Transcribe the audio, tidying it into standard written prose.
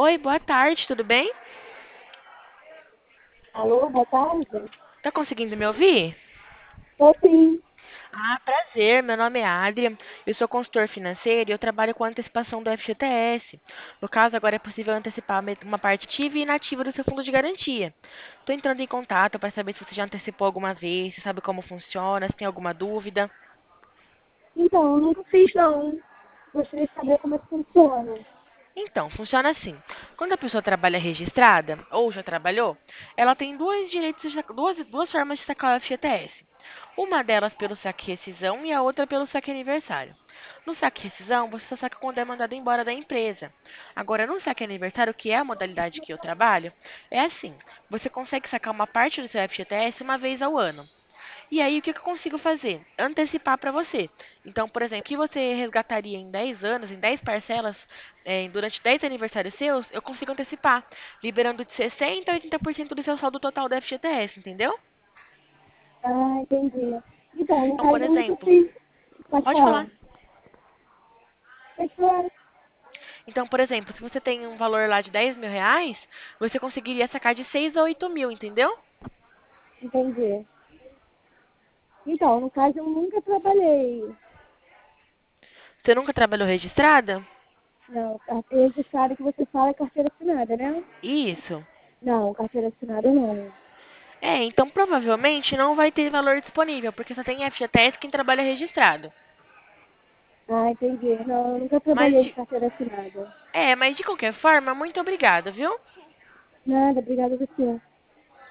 Oi, boa tarde, tudo bem? Alô, boa tarde. Tá conseguindo me ouvir? Tô sim. Ah, prazer, meu nome é Adria, eu sou consultor financeiro e eu trabalho com antecipação do FGTS. No caso, agora é possível antecipar uma parte ativa e inativa do seu fundo de garantia. Estou entrando em contato para saber se você já antecipou alguma vez, se sabe como funciona, se tem alguma dúvida. Então, eu nunca fiz não. Gostaria de saber como é que funciona. Então, funciona assim. Quando a pessoa trabalha registrada, ou já trabalhou, ela tem dois direitos, duas formas de sacar o FGTS. Uma delas pelo saque rescisão e a outra pelo saque aniversário. No saque rescisão, você só saca quando é mandado embora da empresa. Agora, no saque aniversário, que é a modalidade que eu trabalho, é assim. Você consegue sacar uma parte do seu FGTS uma vez ao ano. E aí, o que que eu consigo fazer? Antecipar para você. Então, por exemplo, o que você resgataria em 10 anos, em 10 parcelas, durante 10 aniversários seus, eu consigo antecipar, liberando de 60% a 80% do seu saldo total da FGTS, entendeu? Ah, entendi. Então, no Então, por caso, eu nunca exemplo, fiz. Pode pode falar. falar. Pode falar. Então, por exemplo, se você tem um valor lá de 10 mil reais, você conseguiria sacar de 6 a 8 mil, entendeu? Entendi. Então, no caso, eu nunca trabalhei. Você nunca trabalhou registrada? Não, carteira registrada que você fala é carteira assinada, né? Isso. Não, carteira assinada não. É, então provavelmente não vai ter valor disponível, porque só tem FGTS quem trabalha registrado. Ah, entendi. Não, eu nunca Mas trabalhei de de, carteira assinada. mas de qualquer forma, muito obrigada, viu? Nada, obrigada a você.